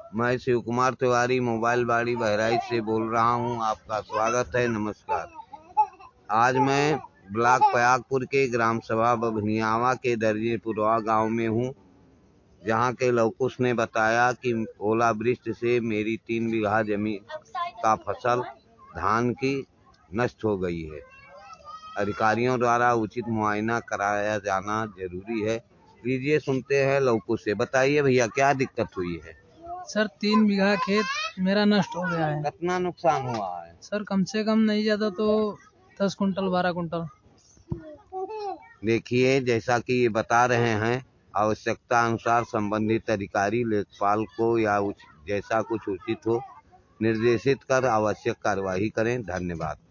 मैं शिव कुमार तिवारी मोबाइल बाड़ी बहराइच से बोल रहा हूं। आपका स्वागत है। नमस्कार। आज मैं ब्लॉक पयागपुर के ग्राम सभा बभनियावा के दर्जेपुरवा गांव में हूं, जहां के लवकुश ने बताया कि ओलावृष्टि से मेरी 3 बीघा जमीन का फसल धान की नष्ट हो गई है। अधिकारियों द्वारा उचित मुआयना कराया जाना जरूरी है। लीजिए सुनते हैं लवकुश से। बताइए भैया, क्या दिक्कत हुई है? सर 3 बीघा खेत मेरा नष्ट हो गया है। कितना नुकसान हुआ है? सर कम से कम नहीं ज्यादा तो 10 कुंटल 12 कुंटल। देखिए, जैसा कि ये बता रहे हैं, आवश्यकता अनुसार संबंधित अधिकारी लेखपाल को या जैसा कुछ उचित हो निर्देशित कर आवश्यक कार्यवाही करें। धन्यवाद।